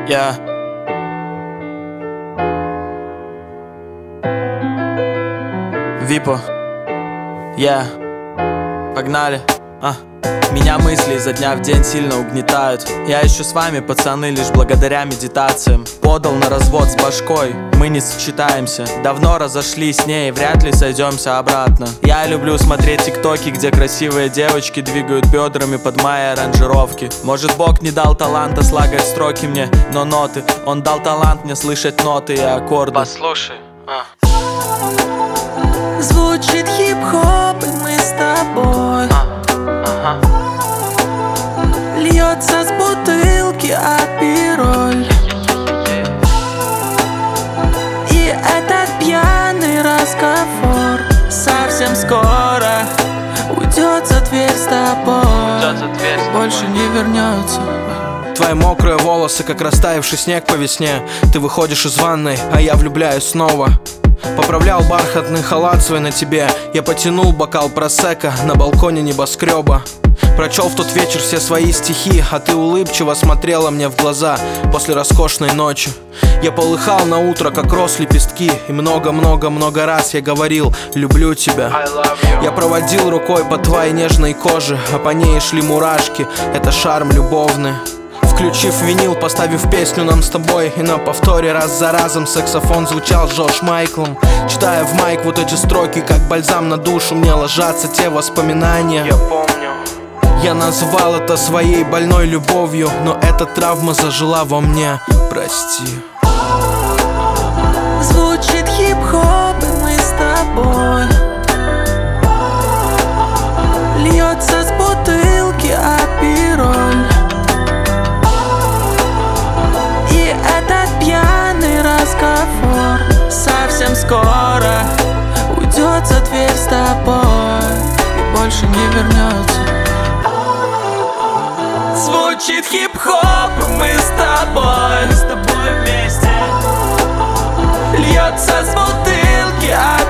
Я Випо. Погнали. Меня мысли изо дня в день сильно угнетают. Я еще с вами, пацаны, лишь благодаря медитациям. Подал на развод с башкой, мы не сочетаемся. Давно разошлись с ней, вряд ли сойдемся обратно. Я люблю смотреть тиктоки, где красивые девочки двигают бедрами под мои аранжировки. Может, Бог не дал таланта слагать строки мне, но ноты. Он дал талант мне слышать ноты и аккорды. Послушай. Звучит хип-хоп, и мы с тобой. Льется с бутылки апироль. И этот пьяный разговор совсем скоро уйдет за дверь с тобой, больше не вернется. Твои мокрые волосы, как растаявший снег по весне. Ты выходишь из ванной, а я влюбляюсь снова. Поправлял бархатный халат свой на тебе. Я потянул бокал просекко на балконе небоскреба. Прочел в тот вечер все свои стихи, а ты улыбчиво смотрела мне в глаза после роскошной ночи. Я полыхал на утро, как рос лепестки. И много-много-много раз я говорил: люблю тебя. Я проводил рукой по твоей нежной коже, а по ней шли мурашки. Это шарм любовный. Включив винил, поставив песню нам с тобой, и на повторе раз за разом саксофон звучал Джордж Майклом. Читая в майк вот эти строки, как бальзам на душу, мне ложатся те воспоминания. Я помню. Я назвал это своей больной любовью, но эта травма зажила во мне. Прости. Звучит хип-хоп, и мы с тобой. Льется с бутылки апироль. И этот пьяный разговор совсем скоро уйдет за дверь с тобой и больше не вернется. Звучит хип-хоп, и мы с тобой вместе. Льется с бутылки